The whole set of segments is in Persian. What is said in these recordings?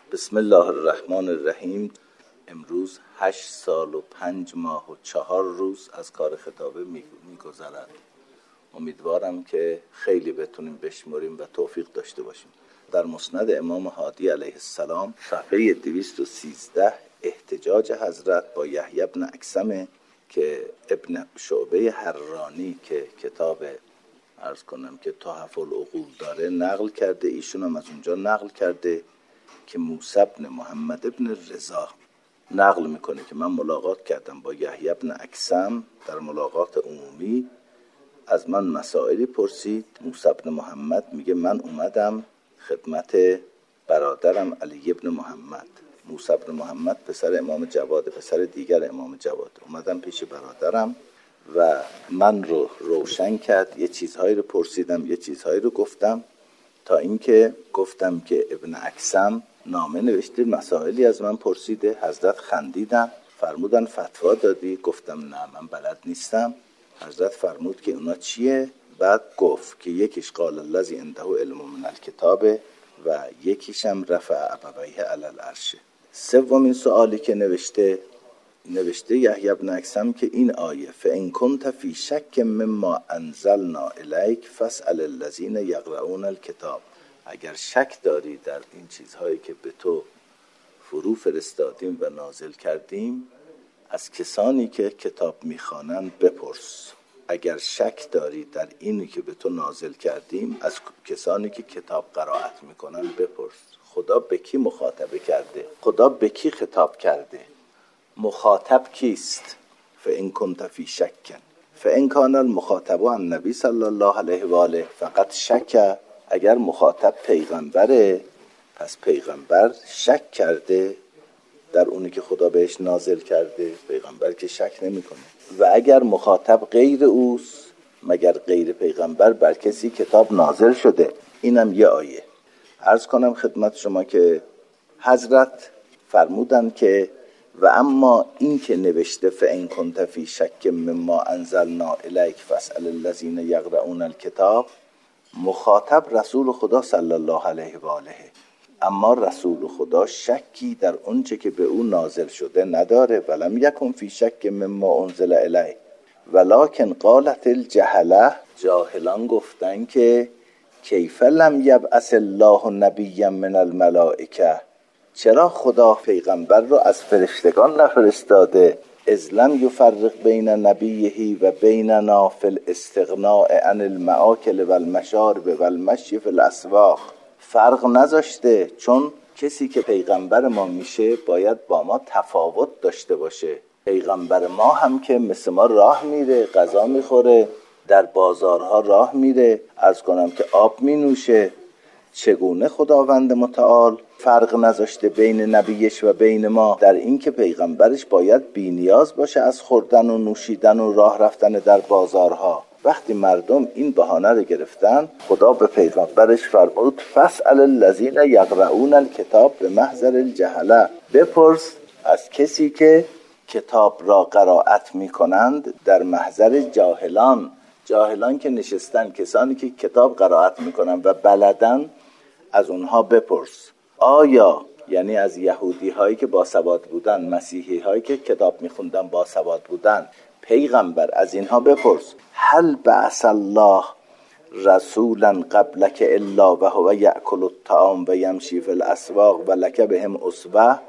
بسم الله الرحمن الرحیم. امروز 8 سال و 5 ماه و 4 روز از کار خطابه میگذرد. امیدوارم که خیلی بتونیم بشمریم و توفیق داشته باشیم. در مسند امام هادی علیه السلام صفحه 213 احتجاج حضرت با یحیی بن اکثم که ابن شعبه حرانی که کتاب عرض کنم که تحف العقول داره نقل کرده، ایشون هم از اونجا نقل کرده که موسی بن محمد بن رضا نقل میکنه که من ملاقات کردم با یحیی بن اکثم در ملاقات عمومی، از من مسائلی پرسید. موسی بن محمد میگه من اومدم خدمت برادرم علی بن محمد. موسی بن محمد پسر امام جواد، پسر دیگر امام جواد. اومدم پیش برادرم و من رو روشن کرد، یه چیزهایی رو پرسیدم، یه چیزهایی رو گفتم، تا اینکه گفتم که ابن اکثم نامه نوشته، مسائلی از من پرسیده. حضرت خندیدن، فرمودن فتوا دادی؟ گفتم نه من بلد نیستم. حضرت فرمود که اونا چیه؟ بعد گفت که یکیش قال الذی عنده علم من الکتاب و یکیش هم رفع ابویه علی العرش. سومین سوالی که نوشته یحیی بن اکثم که این آیه فان کنت فی شک مما انزلنا الیک فاسأل الذین یقرؤون الکتاب، اگر شک داری در این چیزهایی که به تو فرو فرستادیم و نازل کردیم، از کسانی که کتاب میخوانند بپرس. اگر شک داری در اینی که به تو نازل کردیم، از کسانی که کتاب قرائت میکنن بپرس. خدا به کی مخاطبه کرده؟ خدا به کی خطاب کرده؟ مخاطب کیست؟ فان کنت فی شک فان کان المخاطب النبی صلی الله علیه و آله فقط شک. اگر مخاطب پیغمبره، پس پیغمبر شک کرده در اونی که خدا بهش نازل کرده. پیغمبر که شک نمیکنه. و اگر مخاطب غیر اوست، مگر غیر پیغمبر بر کسی کتاب نازل شده؟ اینم یه آیه. عرض کنم خدمت شما که حضرت فرمودن که و اما این که نوشته فان کنت فی شک مما انزلنا الیک فاسأل الذین یقرؤون الکتاب، مخاطب رسول خدا صلی الله علیه و آله، اما رسول خدا شکی در اونچه که به او نازل شده نداره. ولم یکن فی شک مما انزل الیه ولکن قالت الجهله، جاهلان گفتن که کیف لم یبعث الله نبیا من الملائکه، چرا خدا پیغمبر رو از فرشتگان نفرستاده؟ اذ لم یفرق بین نبیه و بیننا فی الاستغناء عن المآکل و المشارب و المشی فی الاسواق، فرق نذاشته، چون کسی که پیغمبر ما میشه باید با ما تفاوت داشته باشه. پیغمبر ما هم که مثل ما راه میره، غذا میخوره، در بازارها راه میره، عرض کنم که آب مینوشه. چگونه خداوند متعال فرق نذاشته بین نبیش و بین ما در این که پیغمبرش باید بی نیاز باشه از خوردن و نوشیدن و راه رفتن در بازارها؟ وقتی مردم این بهانه رو گرفتن، خدا به پیغمبرش فرمود فاسأل الذین یقرؤون الکتاب به محضر الجهله، بپرس از کسی که کتاب را قرائت میکنند در محضر جاهلان. جاهلان که نشستن، کسانی که کتاب قرائت میکنن و بلدن، از اونها بپرس. آیا یعنی از یهودی هایی که باسواد بودن، مسیحی هایی که کتاب میخوندن باسواد بودن، پیغمبر از اینها بپرس هل بعث الله رسولا قبلک الا و هو یأکل الطعام و یمشی فی الاسواق و لک بهم اسوه،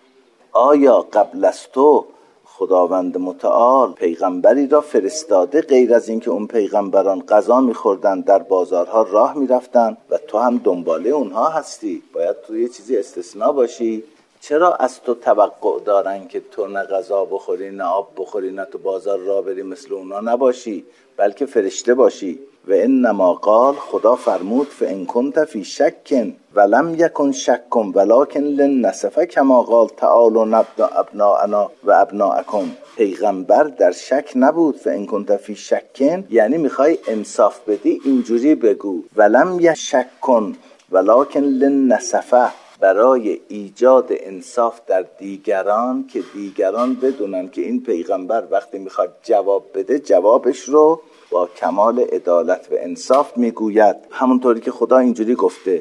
آیا قبل از تو خداوند متعال پیغمبری را فرستاده غیر از این که اون پیغمبران غذا میخوردن، در بازارها راه میرفتن و تو هم دنباله اونها هستی؟ باید تو یه چیزی استثناء باشی. چرا از تو توقع دارن که تو نه غذا بخوری، نه آب بخوری، نه تو بازار راه بری مثل اونا نباشی، بلکه فرشته باشی؟ و انما قال، خدا فرمود فان کنت فی شک ولم یکن شک ولکن للنسفه کما قال تعالی نبدا ابناءنا و ابناءکم. پیغمبر در شک نبود. فان کنت فی شک یعنی میخوای انصاف بدی اینجوری بگو ولم یشک ولکن للنسفه، برای ایجاد انصاف در دیگران، که دیگران بدونن که این پیغمبر وقتی میخواد جواب بده جوابش رو با کمال عدالت و انصاف میگوید. همونطوری که خدا اینجوری گفته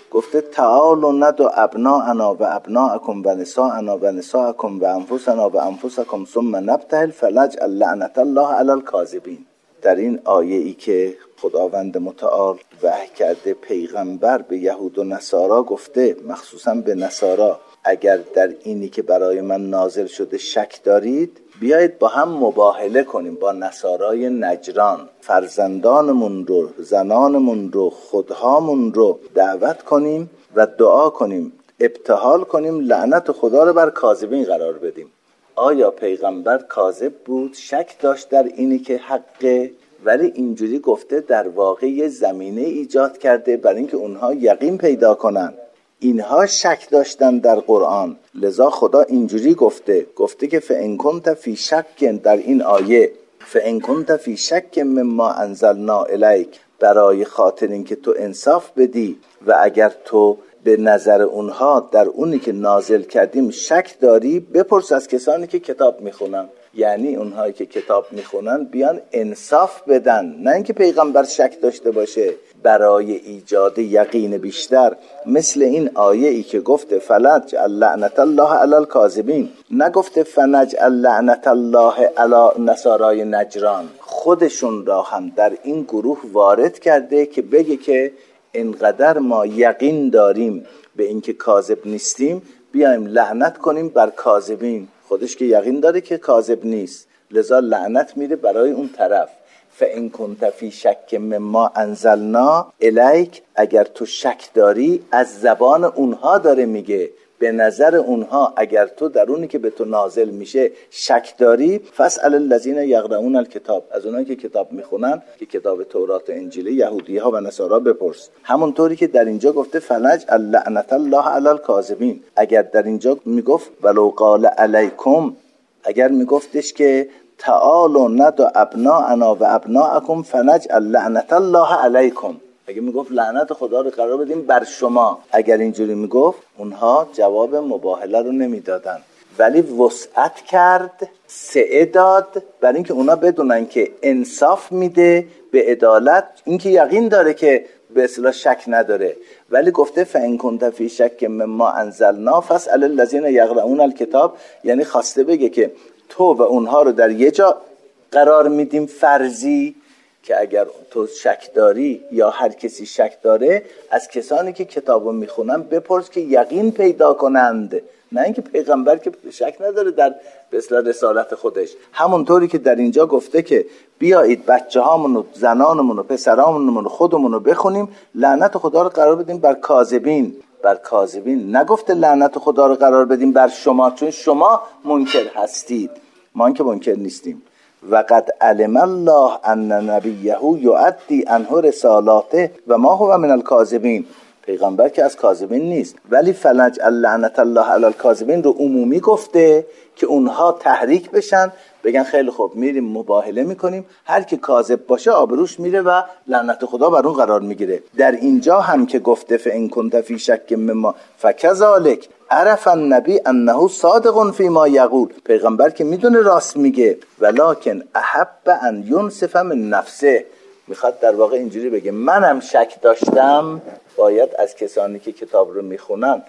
گفته تعالوا ندعو ابناءنا و ابناءکم و نساءنا و نساءکم و انفسنا و انفسکم ثم نبتهل فنجعل لعنت الله علی الکاذبین. در این آیه ای که خداوند متعال وحی کرده پیغمبر به یهود و نصارا گفته، مخصوصا به نصارا، اگر در اینی که برای من نازل شده شک دارید بیایید با هم مباهله کنیم با نصارای نجران، فرزندانمون رو، زنانمون رو، خودهامون رو دعوت کنیم و دعا کنیم، ابتهال کنیم، لعنت خدا رو بر کاذبین قرار بدیم. آیا پیغمبر کاذب بود؟ شک داشت در اینی که حقه، ولی اینجوری گفته در واقع زمینه ایجاد کرده برای اینکه اونها یقین پیدا کنن. اینها شک داشتن در قرآن، لذا خدا اینجوری گفته که فإن کنت فی شک، در این آیه فإن کنت فی شک مما انزلنا الیک، برای خاطر اینکه تو انصاف بدی و اگر تو به نظر اونها در اونی که نازل کردیم شک داری، بپرس از کسانی که کتاب میخونن. یعنی اونهایی که کتاب میخونن بیان انصاف بدن، نه اینکه پیغمبر شک داشته باشه. برای ایجاد یقین بیشتر، مثل این آیه ای که گفته فنجعل لعنت الله علی الکاذبین، نگفته فنجعل لعنت الله علی نصارای نجران. خودشون را هم در این گروه وارد کرده که بگه که اینقدر ما یقین داریم به اینکه کاذب نیستیم، بیایم لعنت کنیم بر کاذبین. خودش که یقین داره که کاذب نیست، لذا لعنت میره برای اون طرف. فإن کنت فی شک مما انزلنا الیک، اگر تو شک داری، از زبان اونها داره میگه، به نظر اونها اگر تو در اونی که به تو نازل میشه شک داری، فاسأل الذین یقرؤون الکتاب، از اونایی که کتاب میخونن، که کتاب تورات و انجیل یهودی ها و نصارا بپرس. همونطوری که در اینجا گفته فنجعل لعنت الله علی الکاذبین. اگر در اینجا میگفت ولو قال علیکم، اگر میگفتش که تعالوا ندعو ابناءنا و ابناءکم فنجعل لعنت الله علیکم، اگه میگفت لعنت خدا رو قرار بدیم بر شما، اگر اینجوری میگفت اونها جواب مباهله رو نمیدادن، ولی وسعت کرد، سعه داد برای اینکه اونا بدونن که انصاف میده به عدالت، اینکه یقین داره که به اصطلاح شک نداره. ولی گفته فإن کنت فی شک مما انزلنا فاسأل الذین یقرؤون الکتاب، یعنی خواسته بگه که تو و اونها رو در یه جا قرار میدیم فرضی، که اگر تو شک داری یا هر کسی شک داره، از کسانی که کتابو میخونن بپرس که یقین پیدا کنند، نه اینکه پیغمبر که شک نداره در به اصطلاح رسالت خودش. همونطوری که در اینجا گفته که بیایید بچه هامون و زنانمون و پسرامون و خودمون رو بخونیم، لعنت خدا رو قرار بدیم بر کاذبین. بر کاذبین نگفته لعنت خدا رو قرار بدیم بر شما، چون شما منکر هستید، ما که منکر نیستیم. وقد علم الله ان نبیه یؤدی عنه رسالاته و ما هو من الکاذبین، پیغمبر که از کاذبین نیست، ولی فنجعل لعنت الله علی الکاذبین رو عمومی گفته که اونها تحریک بشن، بگن خیلی خوب میریم مباهله میکنیم، هر کی کاذب باشه آبروش میره و لعنت خدا بر اون قرار میگیره. در اینجا هم که گفته فإن کنت فی شک مما فکذالک عرف النبی انه صادق فی ما یقول، پیغمبر که میدونه راست میگه، ولکن احب ان ینصف من نفسه، میخواد در واقع اینجوری بگه منم شک داشتم، باید از کسانی که کتاب رو میخونن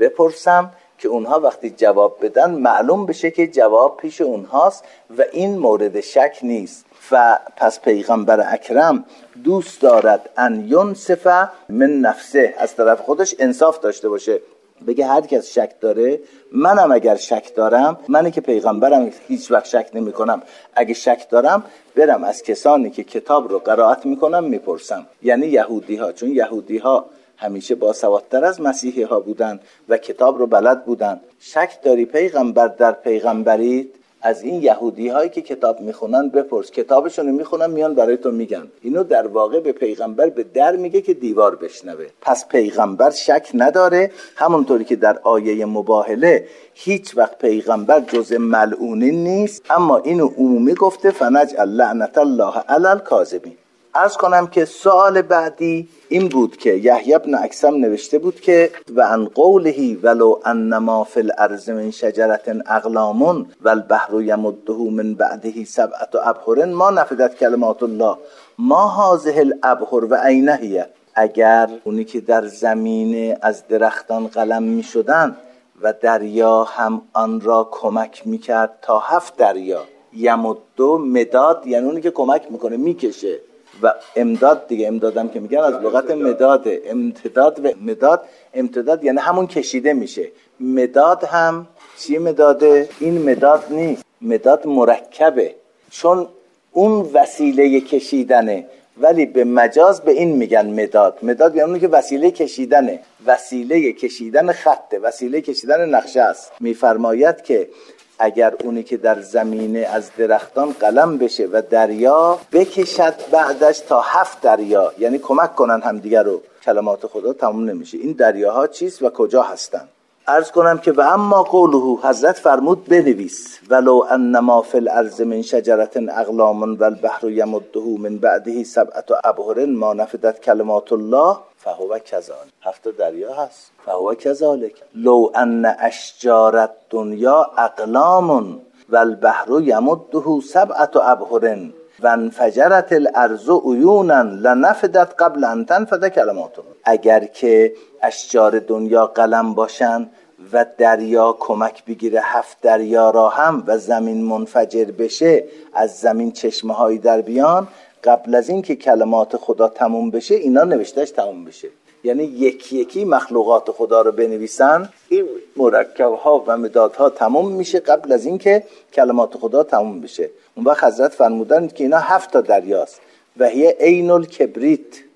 بپرسم که اونها وقتی جواب بدن معلوم بشه که جواب پیش اونهاست و این مورد شک نیست. و پس پیغمبر اکرم دوست دارد ان ینصف من نفسه، از طرف خودش انصاف داشته باشه، بگه هر کس شک داره، منم اگر شک دارم، منی که پیغمبرم هیچ وقت شک نمی کنم، اگه شک دارم برم از کسانی که کتاب رو قرائت میکنم میپرسم. یعنی یهودی ها، چون یهودی ها همیشه باسوادتر از مسیحی ها بودن و کتاب رو بلد بودن. شک داری پیغمبر در پیغمبریت؟ از این یهودی هایی که کتاب میخونن بپرس، کتابشون رو میخونن میان برای تو میگن. اینو در واقع به پیغمبر به در میگه که دیوار بشنوه. پس پیغمبر شک نداره، همونطوری که در آیه مباهله هیچ وقت پیغمبر جز ملعونین نیست، اما اینو عمومی گفته فنجعل لعنت الله علی الکاذبین. عرض کنم که سوال بعدی این بود که یحیی بن اکثم نوشته بود که و عن قوله ولو انما فی الارض من شجرة اقلام والبحر یمده من بعده 7 ابحر ما نفدت کلمات الله ما هذه الابحر و عین هی. اگر اونی که در زمینه از درختان قلم می شدن و دریا هم آن را کمک می کرد تا 7 دریا. یمدو مداد یعنی اونی که کمک میکنه میکشه، و امداد دیگه، امدادم که میگن از لغت مداده. امتداد و امتداد یعنی همون کشیده میشه. مداد هم چی مداده؟ این مداد نیست، مداد مرکبه، چون اون وسیله کشیدنه، ولی به مجاز به این میگن مداد. مداد یعنی اونی که وسیله کشیدنه، وسیله کشیدن خطه، وسیله کشیدن نقشه است. میفرماید که اگر اونی که در زمینه از درختان قلم بشه و دریا بکشد بعدش تا 7 دریا، یعنی کمک کنن همدیگر رو، کلمات خدا تموم نمیشه. این دریاها چیست و کجا هستن؟ عرض کنم که و اما قوله، حضرت فرمود بنویس ولو انما فی الارض من شجرة اقلام والبحر یمده من بعده 7 ابحر ما نفدت کلمات الله فهو کذالک. 7 دریا هست. فهو کذالک لو ان اشجار الدنیا اقلام والبحر یمده 7 ابحر وانفجرت الارض عیونا لنفدت قبل ان تنفد کلمات الله. اگر که اشجار دنیا قلم باشن و دریا کمک بگیره 7 دریا را هم و زمین منفجر بشه، از زمین چشمه هایی در بیان، قبل از این که کلمات خدا تموم بشه اینا نوشتهش تموم بشه. یعنی یکی یکی مخلوقات خدا رو بنویسن، این مرکب‌ها و مدادها تموم میشه قبل از این که کلمات خدا تموم بشه. اون وقت حضرت فرمودن که اینا 7 دریاست و هی عین الکبریت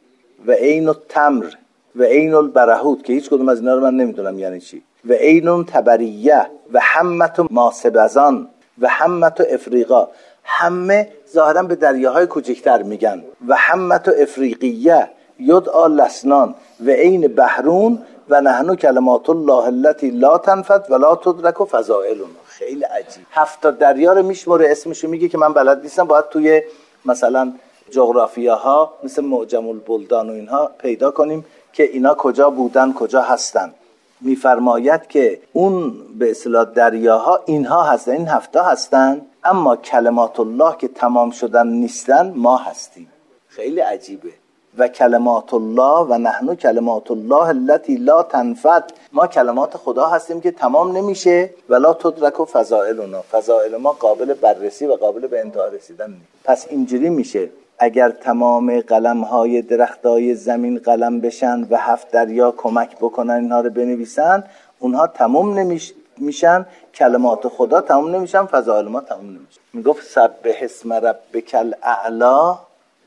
و عین التمر و عین البرهوت، که هیچ کدوم از اینا رو من نمیدونم یعنی چی، و عین تبریه و حمت ماسبزان و حمت افریقا. همه ظاهرا به دریاهای کوچکتر میگن. و حمت افریقیه یدعا لسنان و عین بحرون و نحن کلمات الله التي لا تنفد ولا تدرک فضائلنا. خیلی عجیب. 7 دریا رو میشمره، اسمشو میگه که من بلد نیستم، باید توی مثلا جغرافیاها مثل معجم البلدان و اینها پیدا کنیم که اینا کجا بودن کجا هستن. میفرماید که اون به اصطلاح دریاها اینها هستن، این 7 هستن، اما کلمات الله که تمام شدن نیستن ما هستیم. خیلی عجیبه. و کلمات الله و نحن کلمات الله التي لا تنفد، ما کلمات خدا هستیم که تمام نمیشه. ولا تدرک و فضائلنا، فضائل ما قابل بررسی و قابل به انتها رسیدن نیست. پس اینجوری میشه اگر تمام قلم‌های درختای زمین قلم بشن و 7 دریا کمک بکنن اینها رو بنویسن، اونها تمام نمیشن، کلمات خدا تمام نمیشن، فضائل ما تمام نمیشن. میگفت سبح اسم ربک الاعلی،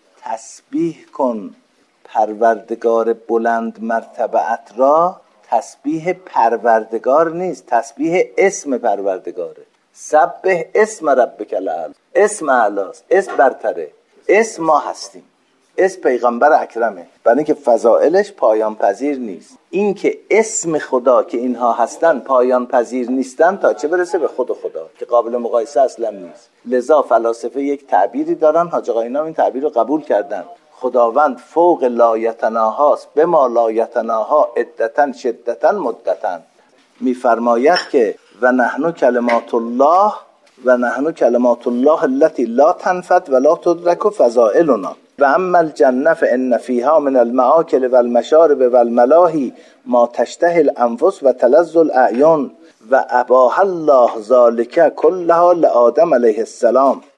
تسبیح کن پروردگار بلند مرتبت را. تسبیح پروردگار نیست، تسبیح اسم پروردگاره. سبح اسم ربک الاعلی، اسم اعلاست، اسم برتره، اسم ما هستیم، اسم پیغمبر اکرمه، برای اینکه فضائلش پایان پذیر نیست. این که اسم خدا که اینها هستن پایان پذیر نیستن تا چه برسه به خود خدا که قابل مقایسه اصلا نیست. لذا فلاسفه یک تعبیری دارن، حاج آقا اینا این تعبیر رو قبول کردن: خداوند فوق لایتناهاست، به ما لایتناها عدتن شدتن مدتن. میفرماید که و نحن کلمات الله و نحن کلمات الله التي لا تنفد ولا تدرك فضائلنا و اما الجنه فان فيها من المآكل والمشارب والملاهي ما تشتهي الانفس و تلذ الاعین و اباح الله ذلك كلها لآدم علیه السلام.